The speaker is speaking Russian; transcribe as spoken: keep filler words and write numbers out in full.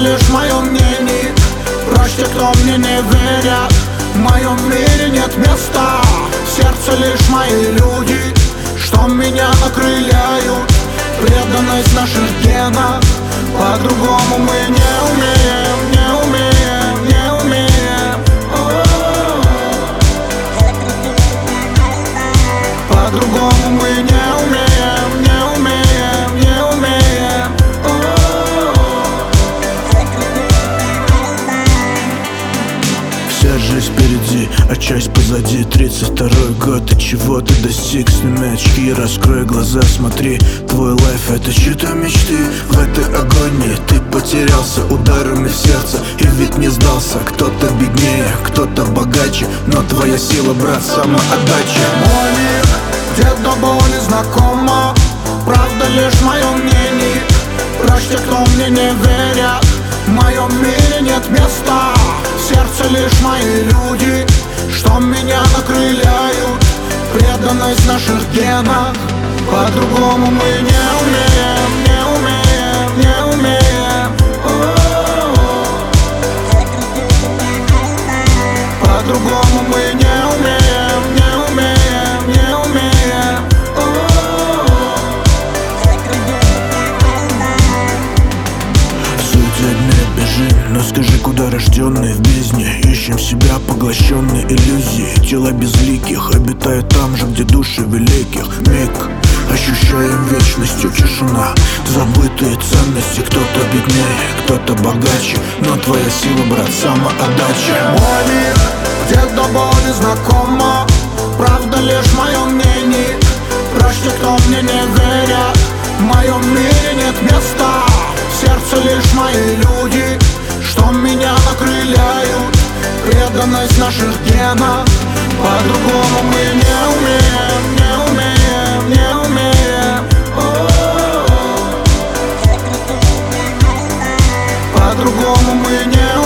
лишь мое мнение. Прочь те, кто мне не верят. В моем мире нет места. В сердце лишь мои люди, что меня окрыляют. Преданность наших генов. По-другому мы не умеем, не умеем, не умеем. По-другому мы не умеем, не умеем, не умеем. Вся жизнь впереди, а часть позади. Тридцать второй год, и чего ты достиг? Сними очки, раскрой глаза, смотри. Твой лайф — это чьи-то мечты. В этой агонии ты потерялся ударами в сердце и ведь не сдался. Кто-то беднее, кто-то богаче, но твоя сила, брат, самоотдача. Мой мир, где до боли знакома. Правда лишь мое мнение. Прочь те, кто мне не верят. В моем мире нет места. В сердце лишь мои люди, что меня окрыляют. Преданность наших генов. По-другому мы не умеем, не умеем, не умеем. По-другому мы не умеем, не умеем, не умеем. В суде дня бежим, но скажи, куда рожденные в бездне? Ищем себя, поглощенные иллюзии. Тела безликих обитают там же, где души великих. Миг, ощущаем вечностью тишина. Забытые ценности, кто-то беднее, кто-то богаче, но твоя сила, брат, самоотдача. Мой мир, где до боли знакома. Правда лишь мое мнение. Прочь те, кто мне не верят. В моем мире нет места. В сердце лишь мои люди, что меня окрыляют. Преданность наших генов. По-другому мы не умеем, не умеем, не умеем. По-другому мы не умеем.